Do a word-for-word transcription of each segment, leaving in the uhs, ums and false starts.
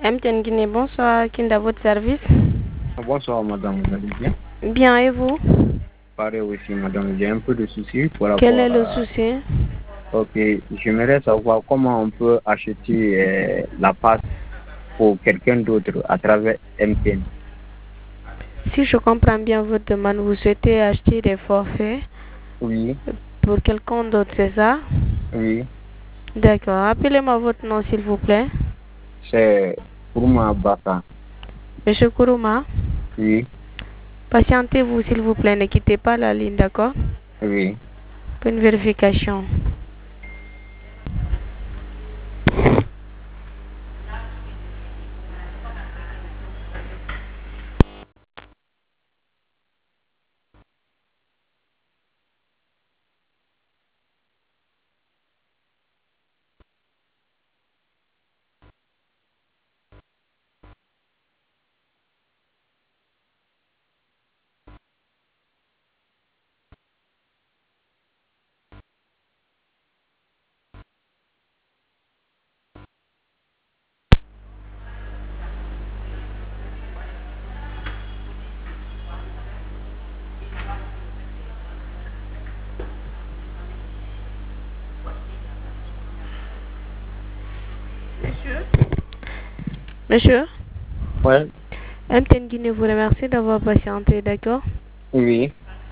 M T N Guinée, bonsoir. Kinda, votre service? Bonsoir madame, vous allez bien? Bien, et vous? Pareil aussi madame, j'ai un peu de soucis pour rapport Quel est le à... souci? Ok, j'aimerais savoir comment on peut acheter euh, la passe pour quelqu'un d'autre à travers M T N. Si je comprends bien votre demande, vous souhaitez acheter des forfaits Oui, pour quelqu'un d'autre, c'est ça? oui, D'accord. Appelez-moi votre nom, s'il vous plaît. c'est pour ma bata. Monsieur Kourouma, Oui, patientez-vous, s'il vous plaît. Ne quittez pas la ligne, d'accord? oui. Pour une vérification. Monsieur? Ouais, M T N Guinée vous remercie d'avoir patienté, d'accord? oui.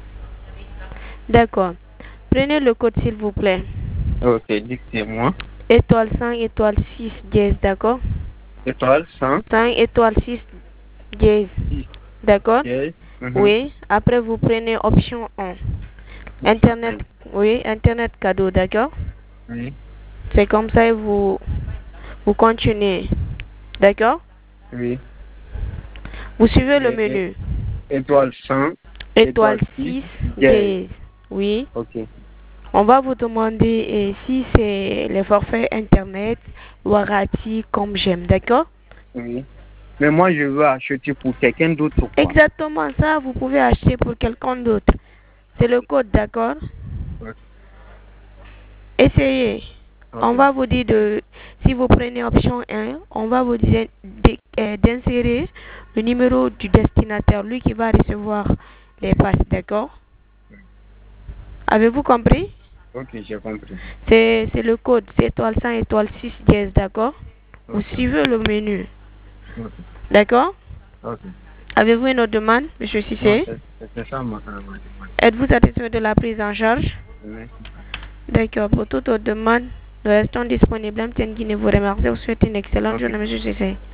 D'accord. Prenez le code, s'il vous plaît. Ok, dictez-moi. Étoile cinq, étoile six, dièse, d'accord? Étoile cent cinq, étoile six, dièse, six d'accord? dièse. Mhm. Oui. Après, vous prenez option un. Option Internet, un. oui, Internet cadeau, d'accord? Oui, C'est comme ça et vous, vous continuez, d'accord? oui. Vous suivez le Et, et- menu. étoile cent Étoile étoile six six, dièse. dièse, oui. Ok. On va vous demander eh, si c'est les forfaits Internet, Warati, comme j'aime, d'accord? Oui. Mais moi, je veux acheter pour quelqu'un d'autre, quoi. Exactement ça, vous pouvez acheter pour quelqu'un d'autre. C'est le code, d'accord? Ok. Essayez. On Ok. va vous dire de, si vous prenez option un, on va vous dire de- euh, d'insérer le numéro du destinataire, lui qui va recevoir les passes, d'accord? Avez-vous compris? Ok, j'ai compris. C'est c'est le code, c'est étoile cent, étoile six dièse, d'accord? Vous Ok. suivez le menu, Ok. d'accord? Ok. Avez-vous une autre demande, monsieur Non, Cissé? c'est c'est ça ma, ma demande. Êtes-vous satisfait de la prise en charge? Merci. D'accord, pour toute autre demande, nous restons disponibles. M T N Guinée vous remercie. Vous souhaite une excellente Ok. journée, monsieur Cissé.